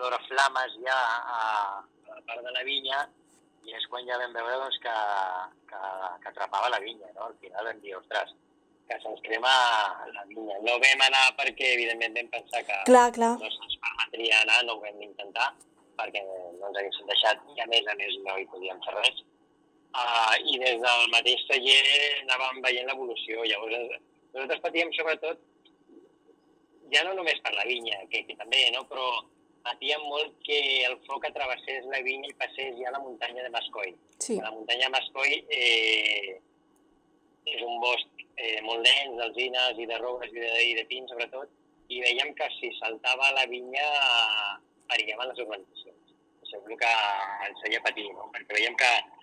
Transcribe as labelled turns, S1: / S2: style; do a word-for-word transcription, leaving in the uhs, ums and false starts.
S1: veure flames ja a, a la part de la vinya, i és quan ja vam veure doncs, que, que, que atrapava la vinya, no? Al final vam dir, ostres, que se'ns crema la vinya. No vam anar perquè, evidentment, vam pensar que
S2: clar, clar.
S1: no se'ns permetria anar, no ho vam intentar, perquè no ens haguessin deixat, i a més a més no hi podíem fer res. Uh, I des del mateix taller anàvem veient l'evolució. Llavors, nosaltres patíem sobretot, ja no només per la vinya, que, que també, no? Però patíem molt que el foc travessés la vinya i passés ja a la muntanya de Mascoi.
S2: Sí.
S1: La muntanya de Mascoi eh, és un bosc eh, molt dens d'alzines i de roures i de, i de pins, sobretot, i veiem que si saltava la vinya eh, faríem a les urbanitzacions. Això és el que ens feia patir, no? Perquè veiem que